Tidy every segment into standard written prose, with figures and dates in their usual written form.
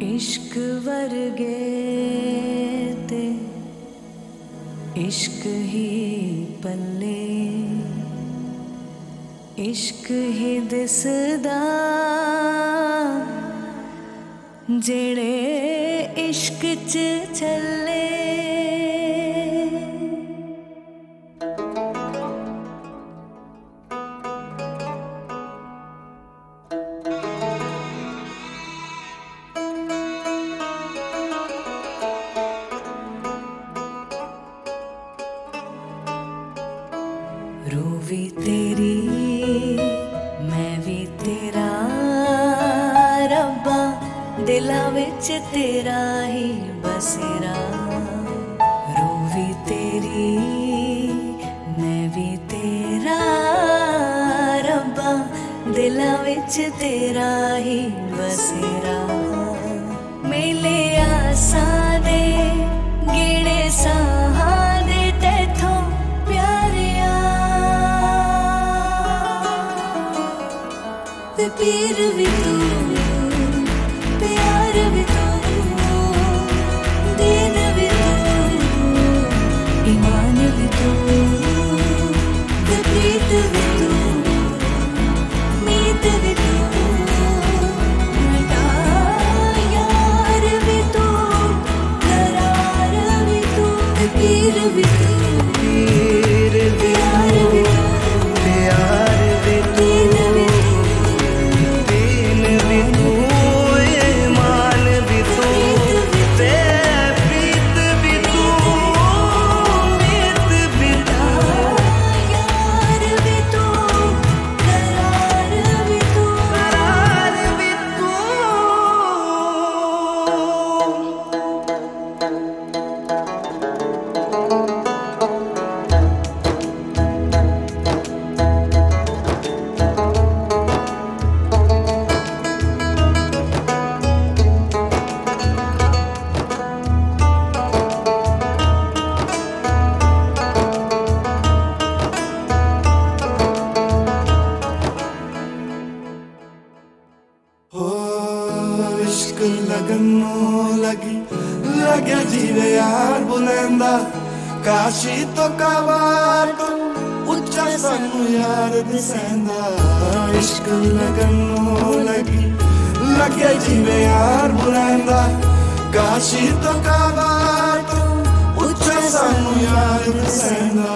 इश्क वर्गे ते इश्क ही पल्ले इश्क ही दिसदा जेड़े इश्क च चले। रूह भी तेरी मैं भी तेरा रब्बा दिला विच तेरा ही बसेरा। रूह भी तेरी मैं भी तेरा रब्बा दिला विच तेरा ही बसेरा। मेले आसा दे गेड़े साहा दे तैथों प्यारिया ते पीर भी तू प्यार भी तू दीन भी तू ईमान भी तू ते प्रीत भी तू मीत भी तू यार भी तू करार भी तू ते पीर भी तू प्यार भी तू प्यार भी तू इश्क लगनों लगी लगे जीवे यार बुलंदा काशी तो काबार तो उच्चा सानू यार दिसेंदा। इश्क लगनों लगी लगे जीवे यार बुलंदा काशी तो काबार तो उच्चा सानू यार दिसेंदा।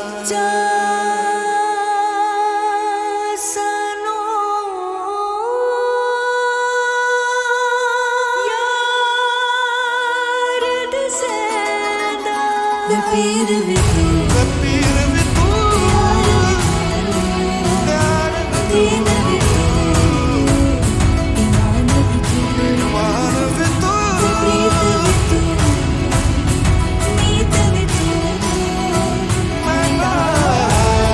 पीर भी तू पीर भी तू दीन भी तू ईमान भी तू प्रीत भी तू मीत भी तू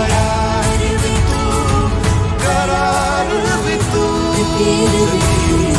यार भी तू करार भी तू पीर भी तू